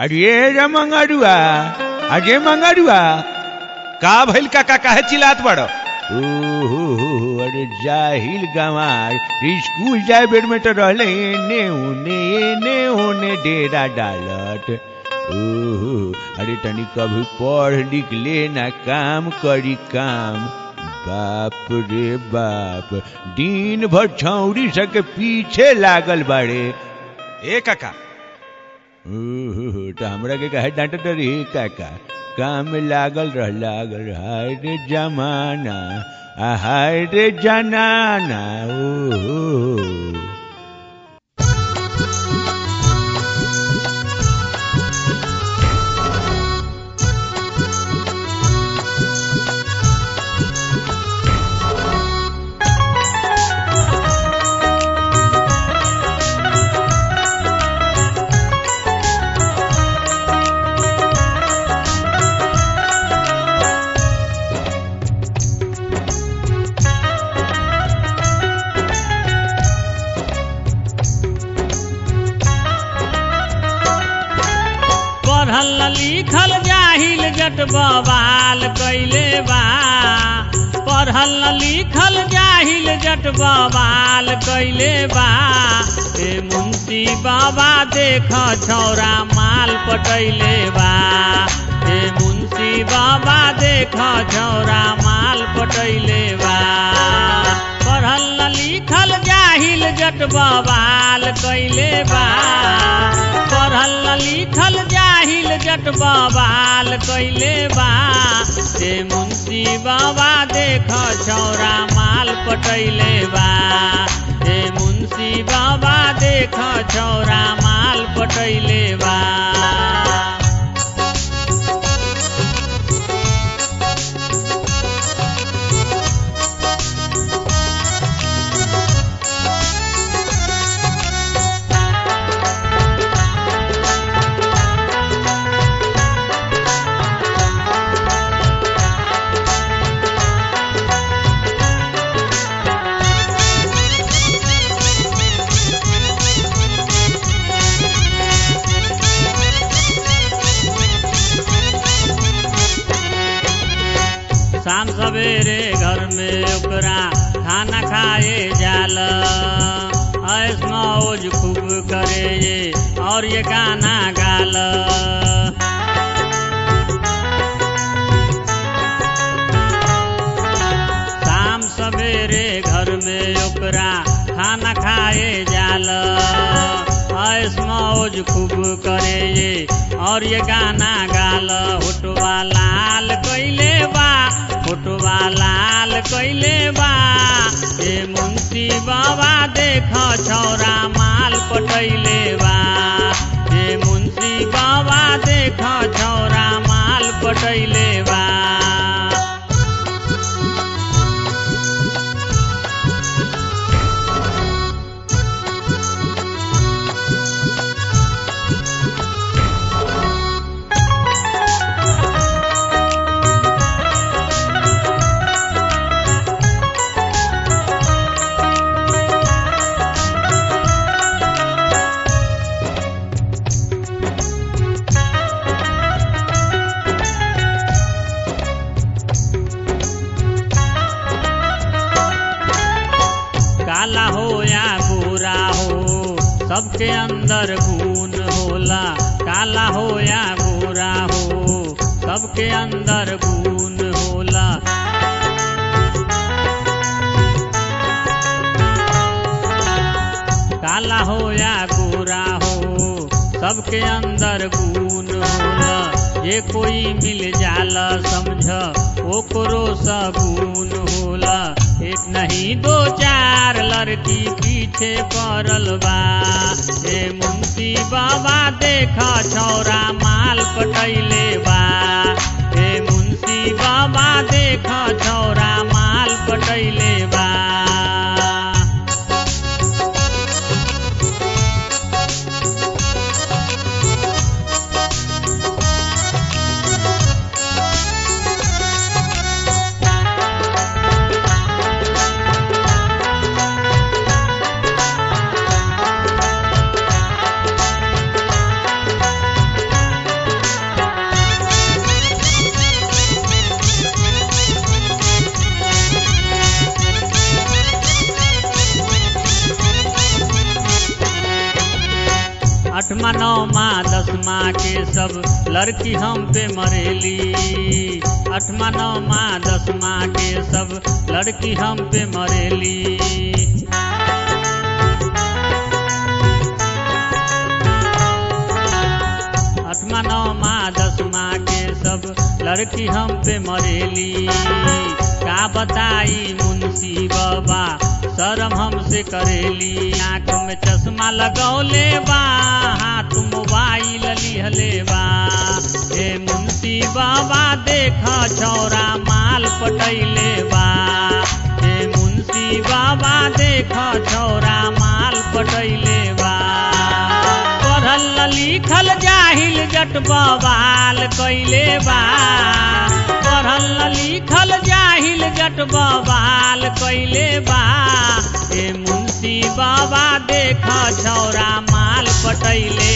अरे मंगरुआ, अरे मंगरुआ, का भइल काका काहे चिल्लात बड़ो? ओहो, अरे जाहिल गंवार, स्कूल जाए बेर में तो रहले एने ओने डेरा डालत। ओहो, अरे तनी कभी पढ़ लिख ले ना, काम करी काम। बाप रे बाप, दिन भर छौरी सके पीछे लागल बाड़े। ए काका, तो हमरा के कहे डांटत रे काका, काम में लागल रह। हाय रे जमाना, हाय रे जनाना। ओहो लिखल जाहिल जट बवाल कैले बा। पढ़ल लिखल जाहिल जट बवाल कैले बा। ए मुंशी बाबा देख छौरा माल पटैले बा। ए मुंशी बाबा देख छौरा माल पटैले बा। पढ़ल लिखल जाहिल जट बवाल कैले बा। पढ़ल लिखल जाहिल जट बवाल कैले बा। ए मुंशी बाबा देख छौरा माल पटैले बा। ए मुंशी बाबा देख छौरा माल पटैले बा। शाम सवेरे घर में ओकरा खाना खाए जाल। ऐश मौज खूब करे ये और ये गाना गाल। शाम सवेरे घर में ओकरा खाना खाए जाल। ऐश मौज खूब करे ये और ये गाना गाल। होटवा लाल कैले बा, होटवा लाल कैले बा। ए मुंशी बाबा देख छौरा माल पटैले बा। ए मुंशी बाबा देख छौरा माल पटैले बा। काला हो या गोरा हो, सबके अंदर गुण होला। काला हो या गोरा हो, सबके अंदर गुण होला। काला हो या गोरा हो, सबके अंदर गुण होला। ये कोई मिल जाला समझ ओकरो सगुन होला। एक नहीं दो चार लड़की पीछे पड़ल बा। ए मुंशी बाबा देख छौरा माल पटैले बा। ए मुंशी बाबा देख छौरा माल पटैले बा। 8वां 9वां 10वां के सब लड़की हम पे मरेली। 8वां 9वां 10वां के सब लड़की हम पे मरेली। 8वां 9वां 10वां के सब लड़की हम पे मरेली। का बताई मुंशी बाबा शर्म हमसे करेली। आँख में चश्मा लगौले बा, हाथ मोबाइल लिहले बा। ए मुंशी बाबा देख छौरा माल पटैले बा। ए मुंशी बाबा देख छौरा माल पटैले बा। पढ़ल लिखल जाहिल जट बवाल कैले बा। पढ़ल लिखल जाहिल जट बवाल कैले बा। ए मुंशी बाबा देख छौरा माल पटैले